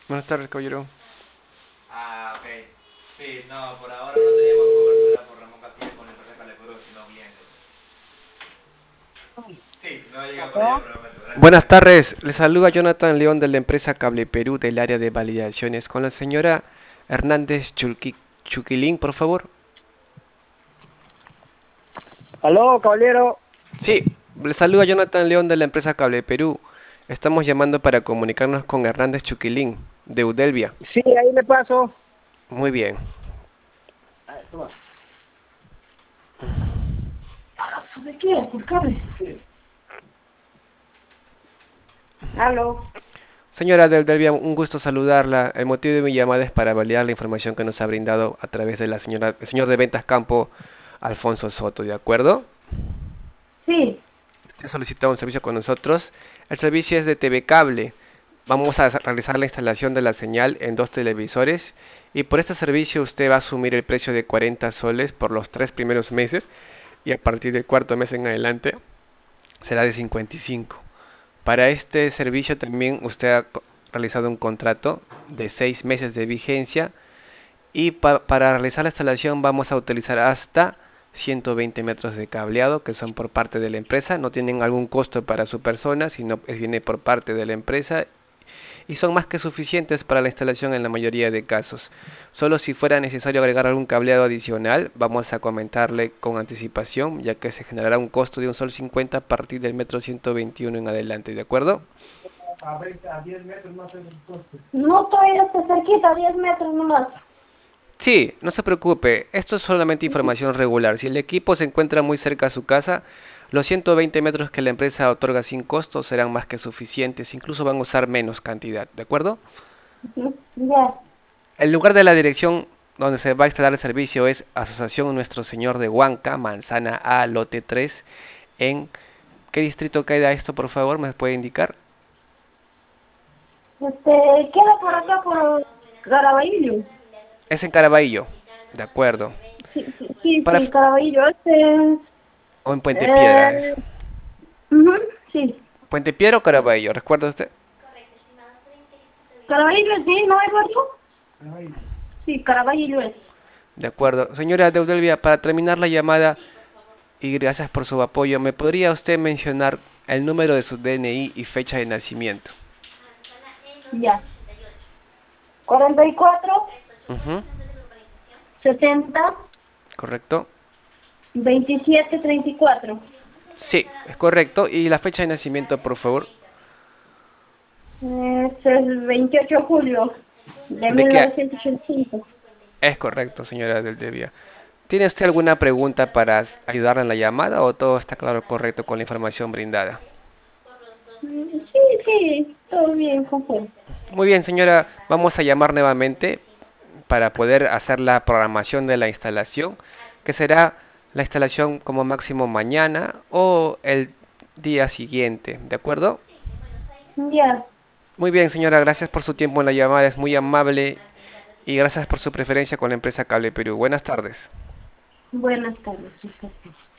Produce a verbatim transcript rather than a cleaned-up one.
Buenas tardes, caballero. Ah, ok. Sí, no, por ahora no teníamos cobertura por Ramón Castilla con la empresa Caleperú, sino bien. Sí, no llega por allá ¿No? por el momento. Gracias, Buenas gracias. tardes, le saluda Jonathan León de la empresa Cable Perú del área de validaciones con la señora Hernández Chulqui- Chuquilín, por favor. Aló, caballero. Sí, le saluda Jonathan León de la empresa Cable Perú. Estamos llamando para comunicarnos con Hernández Chuquilín, de Udelvia. Sí, ahí le paso. Muy bien. A ver, toma. ¿De qué? ¿Por cable? Aló. Señora de Udelvia, un gusto saludarla. El motivo de mi llamada es para validar la información que nos ha brindado a través de la señora, el señor de Ventas Campo, Alfonso Soto, ¿de acuerdo? Sí, Usted solicita un servicio con nosotros. El servicio es de T V Cable. Vamos a realizar la instalación de la señal en dos televisores y por este servicio usted va a asumir el precio de cuarenta soles por los tres primeros meses y a partir del cuarto mes en adelante será de cincuenta y cinco. Para este servicio también usted ha realizado un contrato de seis meses de vigencia y pa- para realizar la instalación vamos a utilizar hasta ciento veinte metros de cableado que son por parte de la empresa. No tienen algún costo para su persona, sino es- viene por parte de la empresa y son más que suficientes para la instalación en la mayoría de casos. Solo si fuera necesario agregar algún cableado adicional, vamos a comentarle con anticipación, ya que se generará un costo de un sol cincuenta a partir del metro ciento veintiuno en adelante, ¿de acuerdo? a veinte, a diez metros más en el coste. No estoy hasta cerquita, diez metros nomás. Sí, no se preocupe, esto es solamente información regular. Si el equipo se encuentra muy cerca a su casa, los ciento veinte metros que la empresa otorga sin costo serán más que suficientes, incluso van a usar menos cantidad, ¿de acuerdo? Ujú, ya, El lugar de la dirección donde se va a instalar el servicio es Asociación Nuestro Señor de Huanca, Manzana A, Lote tres. ¿En qué distrito queda esto, por favor? ¿Me puede indicar? este, queda por acá por Caraballo. Es en Caraballo, de acuerdo. Sí, sí, sí, Para, sí, Caraballo. Este, o en Puente Piedra es. eh, ujú, sí. ¿Puente Piedra o Caraballo? ¿Recuerda usted? Caraballo, sí, ¿no, Eduardo? Sí, Caraballo es. De acuerdo. Señora Deudelvia, para terminar la llamada y gracias por su apoyo, ¿me podría usted mencionar el número de su D N I y fecha de nacimiento? Ya. cuarenta y cuatro, Ujú, sesenta, ¿correcto? veintisiete, treinta y cuatro. Sí, es correcto. ¿Y la fecha de nacimiento, por favor? Es el veintiocho de julio de ¿De mil qué? novecientos ochenta y cinco. Es correcto, señora Deudelvia. ¿Tiene usted alguna pregunta para ayudarla en la llamada o todo está claro, correcto con la información brindada? Mm, sí, sí, todo bien, conforme. Muy bien, señora, vamos a llamar nuevamente para poder hacer la programación de la instalación, que será la instalación como máximo mañana o el día siguiente, ¿de acuerdo? Ya, Muy bien, señora, gracias por su tiempo en la llamada, es muy amable y gracias por su preferencia con la empresa Cable Perú. Buenas tardes. buenas tardes.